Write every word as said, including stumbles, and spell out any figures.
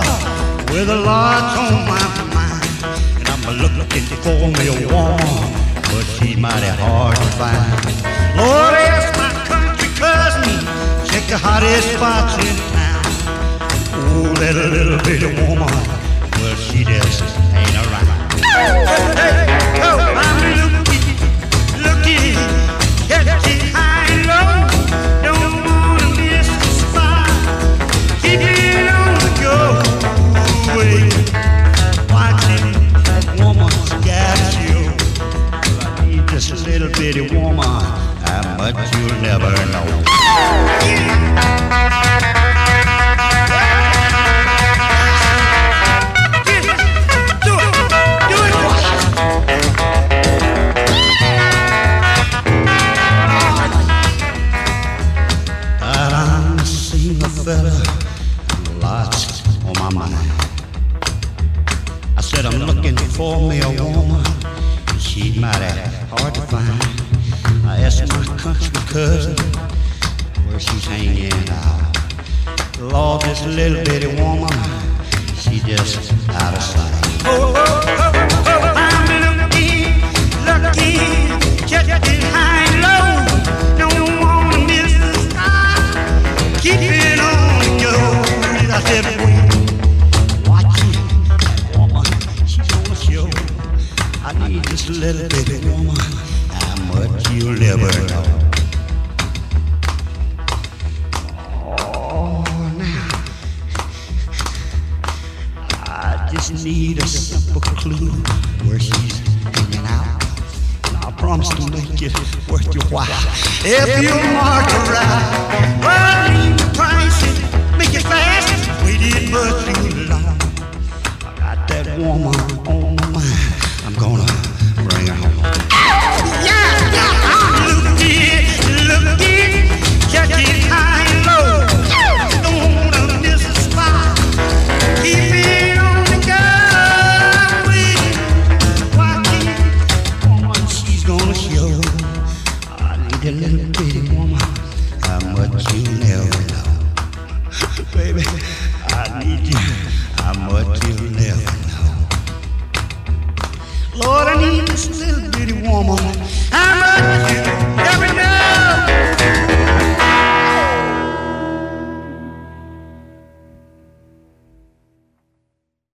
with a lot on my mind. And I'm looking for me a woman, but she's mighty hard to find. Lord, ask my country cousin, check the hottest spots in town. Oh, that little bitty woman, well, she just ain't around. Hey, hey, oh, I'm looking, looking, catching high and low. Don't wanna miss the spot. Keep it on the go. Wait, watching that woman's got you. Well, I need just a little bitty woman, how much you'll never know. Fella, lots on my mind. I said I'm looking for me a woman, she's mighty hard to find. I asked my country cousin where she's hanging out. Lord, this little bitty woman, she just out of sight. Oh, oh, oh, oh, I'm looking, looking, checking high and low. Don't wanna miss the spot. Keep it on. I said, wait, watching that woman, she's gonna show. I need just a little bitty woman, how much you'll never know. Oh, now, I just need a simple clue where she's hanging out. And I promise to make it worth your while. If you mark her right, well, leave the prices, make it fast. Waited but too long. I got that woman on my mind. I'm gonna bring her home. Yeah, yeah, I'm looking, looking, checking high and low. Don't wanna miss a spot. Keep it on the go. Watching woman, she's gonna show. I need a little bitty woman, how much you never know. Baby, I need you, how much you'll never know. Lord, I need this little bitty woman,